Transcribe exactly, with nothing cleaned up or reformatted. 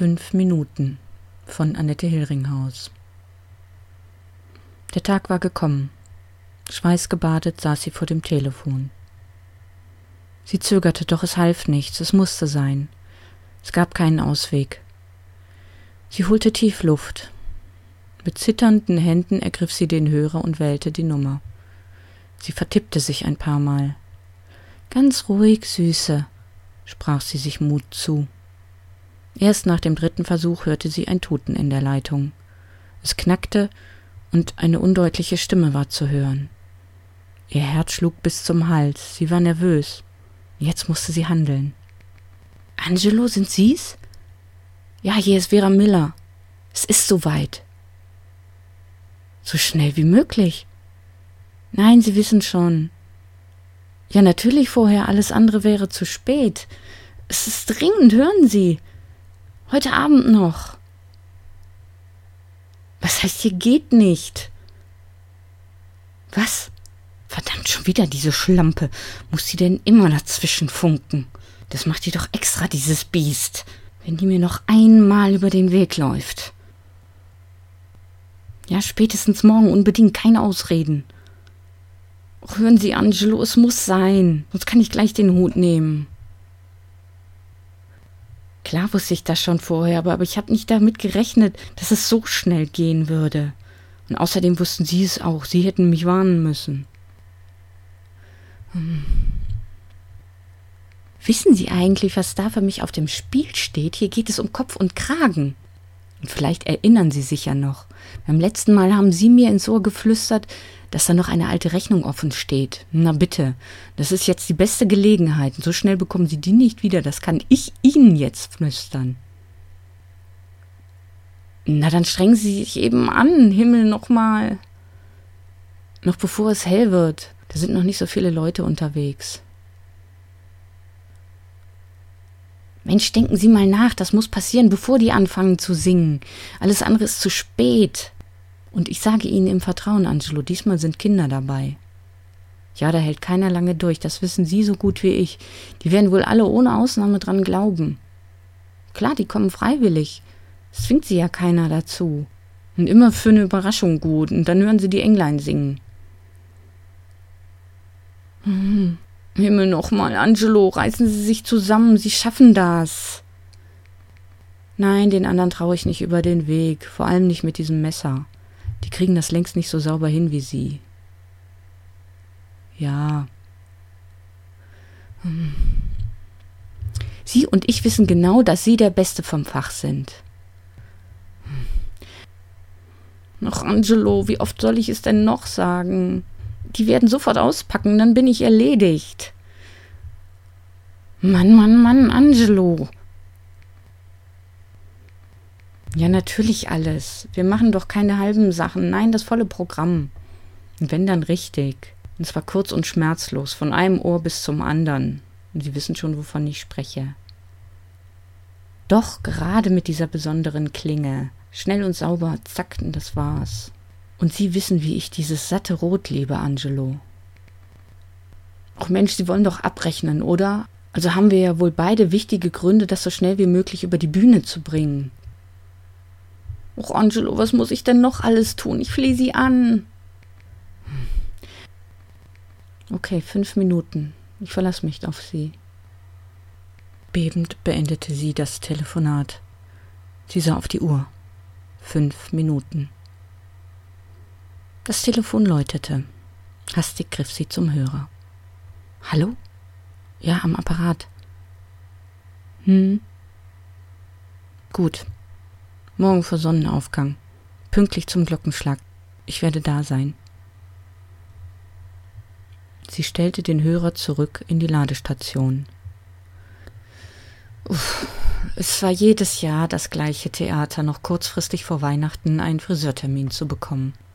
Fünf Minuten von Annette Hilringhaus. Der Tag war gekommen. Schweißgebadet saß sie vor dem Telefon. Sie zögerte, doch es half nichts, es musste sein. Es gab keinen Ausweg. Sie holte tief Luft. Mit zitternden Händen ergriff sie den Hörer und wählte die Nummer. Sie vertippte sich ein paar Mal. »Ganz ruhig, Süße«, sprach sie sich Mut zu. Erst nach dem dritten Versuch hörte sie ein Tuten in der Leitung. Es knackte und eine undeutliche Stimme war zu hören. Ihr Herz schlug bis zum Hals, sie war nervös. Jetzt musste sie handeln. »Angelo, sind Sie's?« »Ja, hier ist Vera Miller. Es ist soweit.« »So schnell wie möglich.« »Nein, Sie wissen schon.« »Ja, natürlich vorher, alles andere wäre zu spät. Es ist dringend, hören Sie. Heute Abend noch.« »Was heißt, hier geht nicht?« »Was? Verdammt, schon wieder diese Schlampe. Muss sie denn immer dazwischen funken? Das macht ihr doch extra, dieses Biest. Wenn die mir noch einmal über den Weg läuft.« »Ja, spätestens morgen, unbedingt, keine Ausreden.« »Och, hören Sie, Angelo, es muss sein, sonst kann ich gleich den Hut nehmen.« Klar wusste ich das schon vorher, aber, aber ich habe nicht damit gerechnet, dass es so schnell gehen würde. Und außerdem wussten Sie es auch, Sie hätten mich warnen müssen. Hm. Wissen Sie eigentlich, was da für mich auf dem Spiel steht? Hier geht es um Kopf und Kragen. Und vielleicht erinnern Sie sich ja noch. Beim letzten Mal haben Sie mir ins Ohr geflüstert, dass da noch eine alte Rechnung offen steht. Na bitte, das ist jetzt die beste Gelegenheit. So schnell bekommen Sie die nicht wieder. Das kann ich Ihnen jetzt flüstern. Na, dann strengen Sie sich eben an, Himmel, nochmal. Noch bevor es hell wird. Da sind noch nicht so viele Leute unterwegs. Mensch, denken Sie mal nach, das muss passieren, bevor die anfangen zu singen. Alles andere ist zu spät. Und ich sage Ihnen im Vertrauen, Angelo, diesmal sind Kinder dabei. Ja, da hält keiner lange durch, das wissen Sie so gut wie ich. Die werden wohl alle ohne Ausnahme dran glauben. Klar, die kommen freiwillig. Es zwingt sie ja keiner dazu. Und immer für eine Überraschung gut. Und dann hören Sie die Englein singen. Hm. Himmel nochmal, Angelo, reißen Sie sich zusammen, Sie schaffen das. Nein, den anderen traue ich nicht über den Weg, vor allem nicht mit diesem Messer. Die kriegen das längst nicht so sauber hin wie Sie. Ja. Hm. Sie und ich wissen genau, dass Sie der Beste vom Fach sind. Hm. Ach, Angelo, wie oft soll ich es denn noch sagen? Die werden sofort auspacken, dann bin ich erledigt. Mann, Mann, Mann, Angelo. Ja, natürlich alles. Wir machen doch keine halben Sachen. Nein, das volle Programm. Und wenn, dann richtig. Und zwar kurz und schmerzlos, von einem Ohr bis zum anderen. Und Sie wissen schon, wovon ich spreche. Doch, gerade mit dieser besonderen Klinge. Schnell und sauber, zack, und das war's. Und Sie wissen, wie ich dieses satte Rot liebe, Angelo. Ach Mensch, Sie wollen doch abrechnen, oder? Also haben wir ja wohl beide wichtige Gründe, das so schnell wie möglich über die Bühne zu bringen. Och, Angelo, was muss ich denn noch alles tun? Ich flehe Sie an. Okay, fünf Minuten. Ich verlasse mich auf Sie. Bebend beendete sie das Telefonat. Sie sah auf die Uhr. Fünf Minuten. Das Telefon läutete. Hastig griff sie zum Hörer. »Hallo? Ja, am Apparat.« »Hm? Gut. Morgen vor Sonnenaufgang. Pünktlich zum Glockenschlag. Ich werde da sein.« Sie stellte den Hörer zurück in die Ladestation. Uff, es war jedes Jahr das gleiche Theater, noch kurzfristig vor Weihnachten einen Friseurtermin zu bekommen.